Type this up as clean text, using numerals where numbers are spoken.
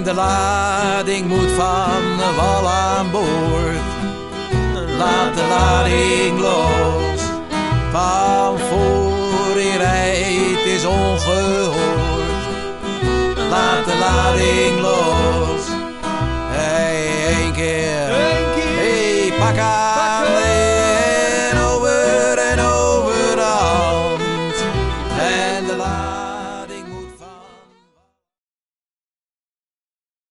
de lading moet van wal aan boord. Laat de lading los, van voor in rijdt is ongehoord. Laat de lading los, hey, één keer, hey, pak haar.